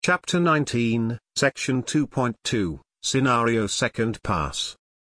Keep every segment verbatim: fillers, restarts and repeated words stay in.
Chapter nineteen, Section two point two, Scenario Second Pass.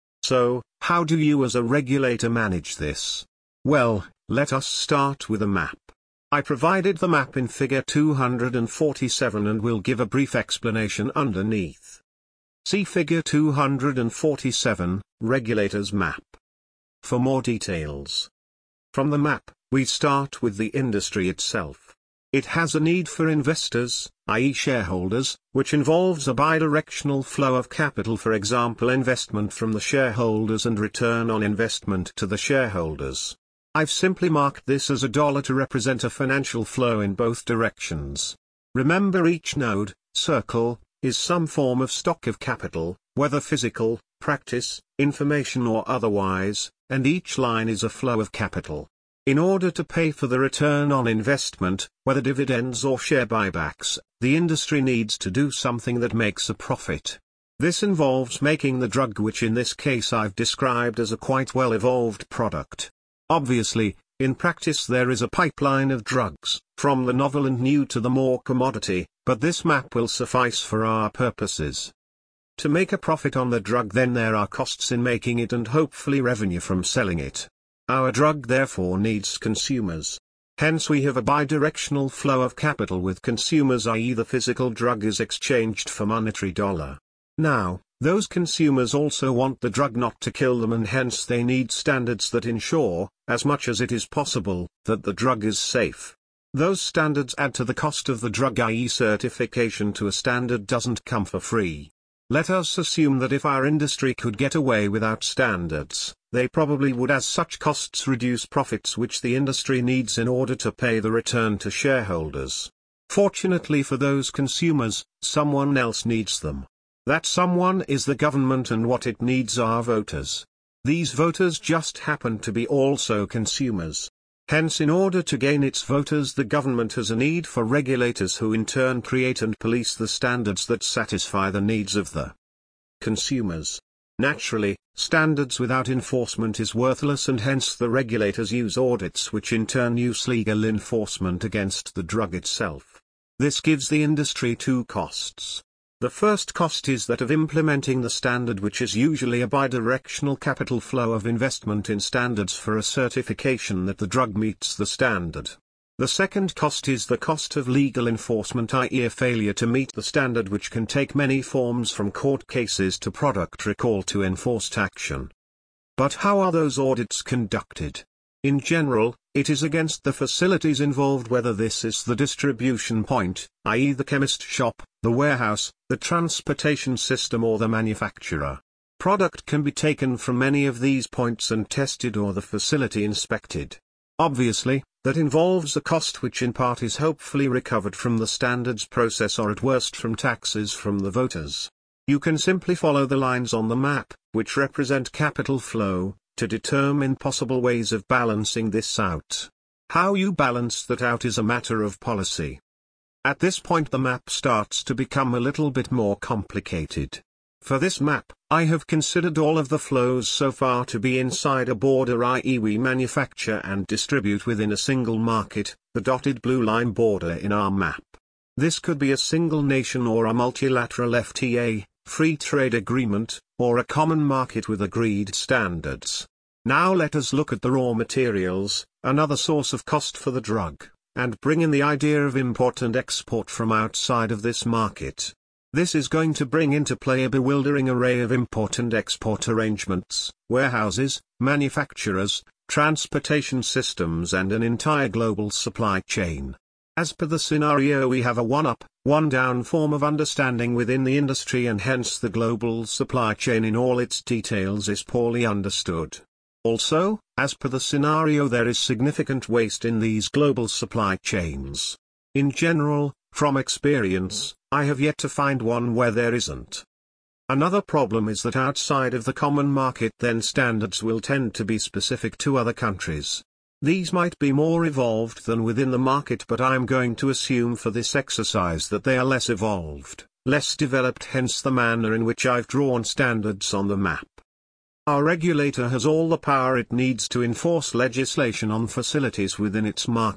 So, how do you as a regulator manage this? Well, let us start with a map. I provided the map in figure two hundred forty-seven and will give a brief explanation underneath. See figure two hundred forty-seven, Regulator's Map, for more details. From the map, we start with the industry itself. It has a need for investors, that is shareholders, which involves a bidirectional flow of capital, for example investment from the shareholders and return on investment to the shareholders. I've simply marked this as a dollar to represent a financial flow in both directions. Remember, each node, circle, is some form of stock of capital, whether physical, practice, information or otherwise, and each line is a flow of capital. In order to pay for the return on investment, whether dividends or share buybacks, the industry needs to do something that makes a profit. This involves making the drug, which in this case I've described as a quite well-evolved product. Obviously, in practice there is a pipeline of drugs, from the novel and new to the more commodity, but this map will suffice for our purposes. To make a profit on the drug, then there are costs in making it and hopefully revenue from selling it. Our drug therefore needs consumers. Hence we have a bidirectional flow of capital with consumers, that is the physical drug is exchanged for monetary dollar. Now, those consumers also want the drug not to kill them, and hence they need standards that ensure, as much as it is possible, that the drug is safe. Those standards add to the cost of the drug, that is certification to a standard doesn't come for free. Let us assume that if our industry could get away without standards, they probably would, as such costs reduce profits which the industry needs in order to pay the return to shareholders. Fortunately for those consumers, someone else needs them. That someone is the government, and what it needs are voters. These voters just happen to be also consumers. Hence, in order to gain its voters, the government has a need for regulators who in turn create and police the standards that satisfy the needs of the consumers. Naturally, standards without enforcement is worthless, and hence the regulators use audits, which in turn use legal enforcement against the drug itself. This gives the industry two costs. The first cost is that of implementing the standard, which is usually a bidirectional capital flow of investment in standards for a certification that the drug meets the standard. The second cost is the cost of legal enforcement, that is a failure to meet the standard, which can take many forms from court cases to product recall to enforced action. But how are those audits conducted? In general, it is against the facilities involved, whether this is the distribution point, that is the chemist shop, the warehouse, the transportation system or the manufacturer. Product can be taken from any of these points and tested, or the facility inspected. Obviously, that involves a cost which in part is hopefully recovered from the standards process, or at worst from taxes from the voters. You can simply follow the lines on the map, which represent capital flow, to determine possible ways of balancing this out. How you balance that out is a matter of policy. At this point the map starts to become a little bit more complicated. For this map, I have considered all of the flows so far to be inside a border, that is we manufacture and distribute within a single market, the dotted blue line border in our map. This could be a single nation or a multilateral F T A, free trade agreement, or a common market with agreed standards. Now let us look at the raw materials, another source of cost for the drug, and bring in the idea of import and export from outside of this market. This is going to bring into play a bewildering array of import and export arrangements, warehouses, manufacturers, transportation systems and an entire global supply chain. As per the scenario, we have a one-up, one-down form of understanding within the industry, and hence the global supply chain in all its details is poorly understood. Also, as per the scenario, there is significant waste in these global supply chains. In general, from experience, I have yet to find one where there isn't. Another problem is that outside of the common market, then standards will tend to be specific to other countries. These might be more evolved than within the market, but I am going to assume for this exercise that they are less evolved, less developed, hence the manner in which I've drawn standards on the map. Our regulator has all the power it needs to enforce legislation on facilities within its market,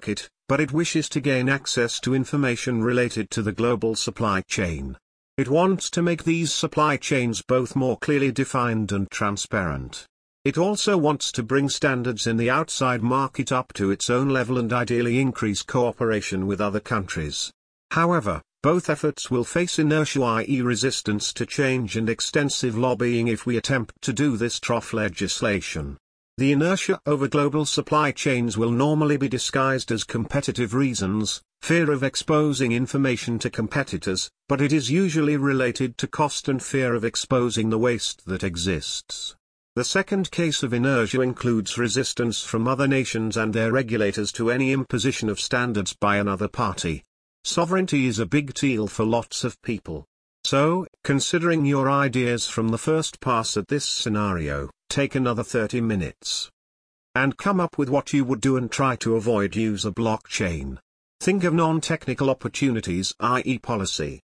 but it wishes to gain access to information related to the global supply chain. It wants to make these supply chains both more clearly defined and transparent. It also wants to bring standards in the outside market up to its own level and ideally increase cooperation with other countries. However, both efforts will face inertia, that is resistance to change, and extensive lobbying if we attempt to do this through legislation. The inertia over global supply chains will normally be disguised as competitive reasons, fear of exposing information to competitors, but it is usually related to cost and fear of exposing the waste that exists. The second case of inertia includes resistance from other nations and their regulators to any imposition of standards by another party. Sovereignty is a big deal for lots of people. So, considering your ideas from the first pass at this scenario, take another thirty minutes. And come up with what you would do and try to avoid use a blockchain. Think of non-technical opportunities, that is policy,